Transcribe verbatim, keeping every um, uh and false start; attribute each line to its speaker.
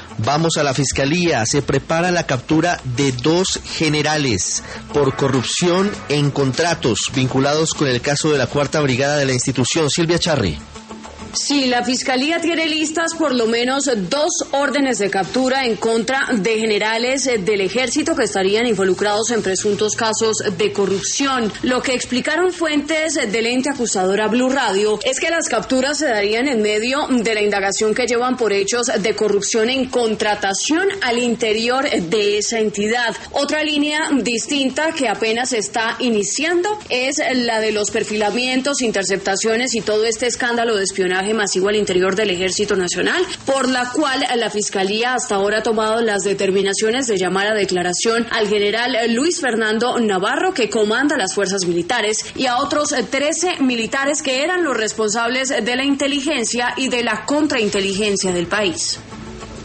Speaker 1: Vamos a la Fiscalía. Se prepara la captura de dos generales por corrupción en contratos vinculados con el caso de la Cuarta Brigada de la institución. Silvia Charri.
Speaker 2: Sí, la Fiscalía tiene listas por lo menos dos órdenes de captura en contra de generales del Ejército que estarían involucrados en presuntos casos de corrupción. Lo que explicaron fuentes del ente acusador a Blue Radio es que las capturas se darían en medio de la indagación que llevan por hechos de corrupción en contratación al interior de esa entidad. Otra línea distinta que apenas está iniciando es la de los perfilamientos, interceptaciones y todo este escándalo de espionaje masivo al interior del Ejército Nacional, por la cual la Fiscalía hasta ahora ha tomado las determinaciones de llamar a declaración al general Luis Fernando Navarro, que comanda las fuerzas militares, y a otros trece militares que eran los responsables de la inteligencia y de la contrainteligencia del país.